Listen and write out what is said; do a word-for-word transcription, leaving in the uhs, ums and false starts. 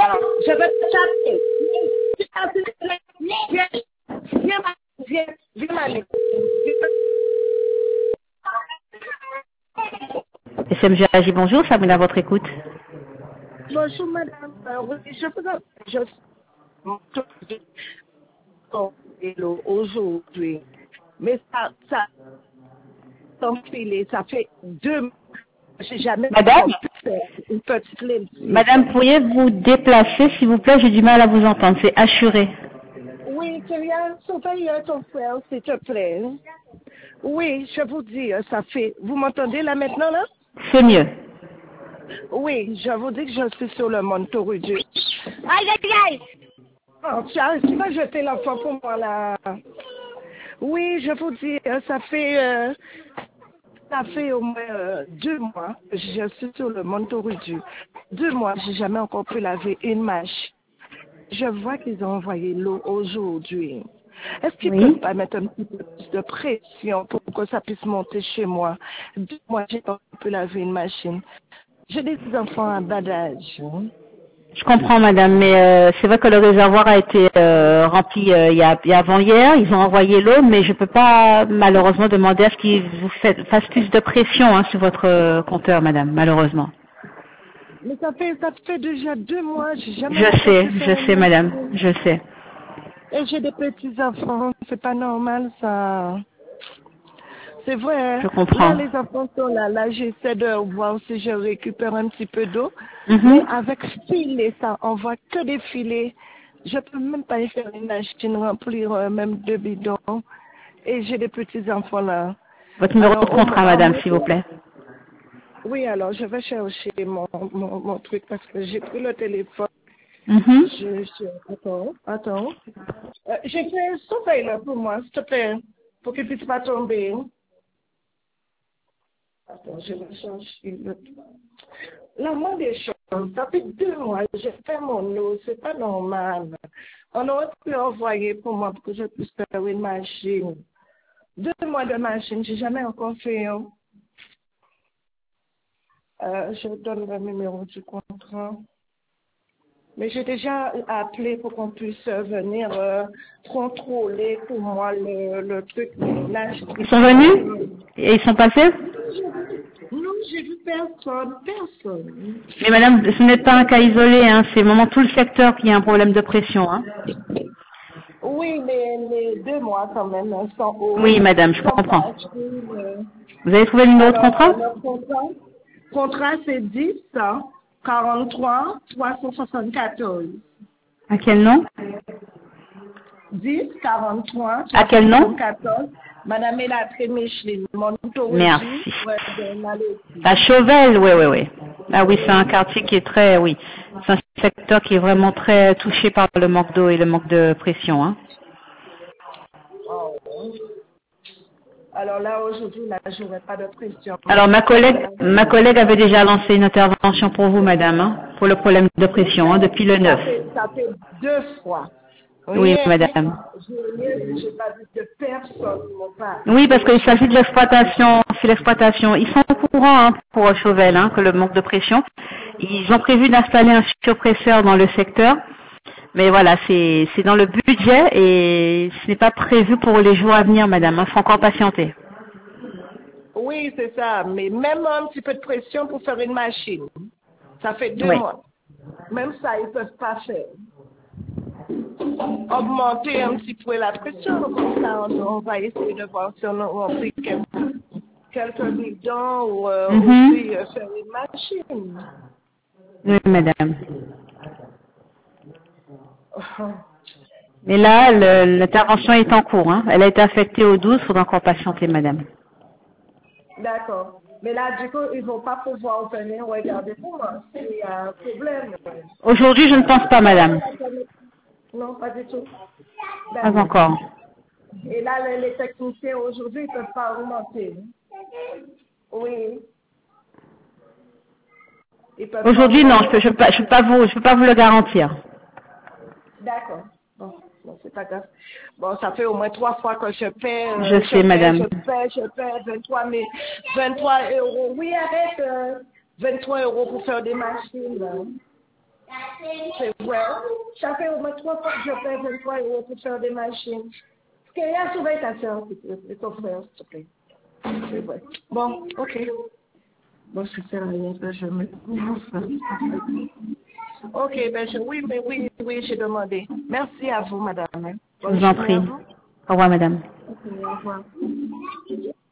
Je vais te taper. Viens, viens, viens, viens, Mané. S M G A J, bonjour, Sabrina à votre écoute. Bonjour, madame. Euh, oui, je vous en... Je... Hello, aujourd'hui. Mais ça, ça, enfilé, ça fait deux mois. J'ai jamais Madame une petite ligne. Madame, pourriez-vous déplacer, s'il vous plaît? J'ai du mal à vous entendre, c'est assuré. Oui, tu viens surveiller ton frère, s'il te plaît. Oui, je vous dis, ça fait... Vous m'entendez là maintenant, là? C'est mieux. Oui, je vous dis que je suis sur le Montorudju. Aïe, aïe, aïe! Oh, tu, as, tu vas jeter l'enfant pour moi, là. Oui, je vous dis, ça fait... Euh, ça fait au moins euh, deux mois que je suis sur le Montorudju. Deux mois, j'ai jamais encore pu laver une mâche. Je vois qu'ils ont envoyé l'eau aujourd'hui. Est-ce qu'ils ne Oui. peuvent pas mettre un petit peu plus de pression pour que ça puisse monter chez moi? Deux mois, j'ai pas pu laver une machine. J'ai des enfants à bas d'âge. Je comprends, madame, mais euh, c'est vrai que le réservoir a été euh, rempli euh, il y a, il y a avant-hier. Ils ont envoyé l'eau, mais je ne peux pas malheureusement demander à ce qu'ils vous fait- fassent plus de pression hein, sur votre euh, compteur, madame, malheureusement. Mais ça fait, ça fait déjà deux mois, j'ai jamais Je encore sais, pu faire je une sais, madame, machine. je sais. Et j'ai des petits enfants, c'est pas normal ça. C'est vrai, Je là comprends. les enfants sont là, là j'essaie de voir si je récupère un petit peu d'eau, mais Mhm. avec filet, ça envoie que des filets. Je peux même pas y faire une machine, remplir euh, même deux bidons. Et j'ai des petits enfants là. Votre numéro de Alors, au, contrat, à madame, moins s'il vous que- plaît. oui, alors je vais chercher mon, mon, mon truc parce que j'ai pris le téléphone. Mhm. Je, je, attends, attends. Euh, j'ai fait surveille là pour moi, s'il te plaît, pour qu'il puisse pas tomber. Attends, je vais chercher le... La moindre des choses, ça fait deux mois que j'ai fait mon eau, c'est pas normal. On aurait pu envoyer pour moi pour que je puisse faire une machine. Deux mois de machine, j'ai jamais encore fait un. Euh, je donne le numéro du contrat. Mais j'ai déjà appelé pour qu'on puisse venir euh, contrôler pour moi le, le truc. Là, Ils sont venus et ils sont passés? non, j'ai vu personne, personne. Mais madame, ce n'est pas un cas isolé, hein, c'est vraiment tout le secteur qui a un problème de pression. Hein. Oui, mais les deux mois quand même hein, sont hauts, Oui, madame, je sont comprends. pas chers, euh. Vous avez trouvé le numéro de Alors, contrat? euh, le contrat, contrat c'est dix, quarante-trois, trois cent soixante-quatorze. À quel nom? dix, quarante-trois, À trois cent quel nom? soixante-quatorze. Madame Elatré Micheline, Montorudju, Merci. ouais, de Malaisie. À Chauvel, oui, oui, oui. Ah oui, c'est un quartier qui est très, oui, c'est un secteur qui est vraiment très touché par le manque d'eau et le manque de pression. Hein. Oh. Alors là, aujourd'hui, là, je n'aurai pas de pression. Alors ma Ça fait collègue, ma collègue avait déjà lancé une intervention pour vous, madame, hein, pour le problème de pression, hein, depuis le Ça neuf. fait, ça fait deux fois. Oui, Rien, madame. je n'ai j'ai pas vu de personne m'en parle. Oui, parce qu'il s'agit de l'exploitation, c'est l'exploitation. Ils sont au courant hein, pour Chauvel, hein, que le manque de pression. Ils ont prévu d'installer un surpresseur dans le secteur, mais voilà, c'est c'est dans le budget et ce n'est pas prévu pour les jours à venir, madame. Il faut encore patienter. Oui, c'est ça. Mais même un petit peu de pression pour faire une machine. Ça fait deux Oui. mois. Même ça, ils ne peuvent pas faire. Augmenter un petit peu la pression, comme ça, on, on va essayer de voir si on remplit quelques, quelques bidons ou euh, Mhm. aussi euh, faire une machine. Oui, madame. Mais là, le- l'intervention est en cours. Hein. Elle a été affectée au douze, il faudra encore patienter, madame. D'accord. Mais là, du coup, ils ne vont pas pouvoir venir regarder pour moi s'il y a un problème. Aujourd'hui, je ne pense pas, madame. Non, pas du tout. Pas D'accord. encore. Et là, les, les techniciens aujourd'hui, ils ne peuvent pas augmenter. Oui. Ils peuvent pas Aujourd'hui, non, je peux, augmenter. je peux pas, je peux pas vous, je peux pas vous le garantir. D'accord. Bon, bon c'est pas grave. Bon, ça fait au moins trois fois que je paie, Je euh, je sais, paie, madame. je paie, je paie vingt-trois, mais vingt-trois euros. Oui, avec euh, vingt-trois euros pour faire des machines. Là. C'est vrai. Ça fait au moins trois fois que je paie vingt-trois euros pour faire des machines. Parce qu'il y a souvent ta soeur, et ton frère, s'il te plaît. C'est vrai. Bon, ok. Bon, je sais rien, je me... Ok, ben je... oui, mais oui, oui, j'ai demandé. Merci à vous, madame. Je vous en prie. Au revoir, madame. Ok, au revoir.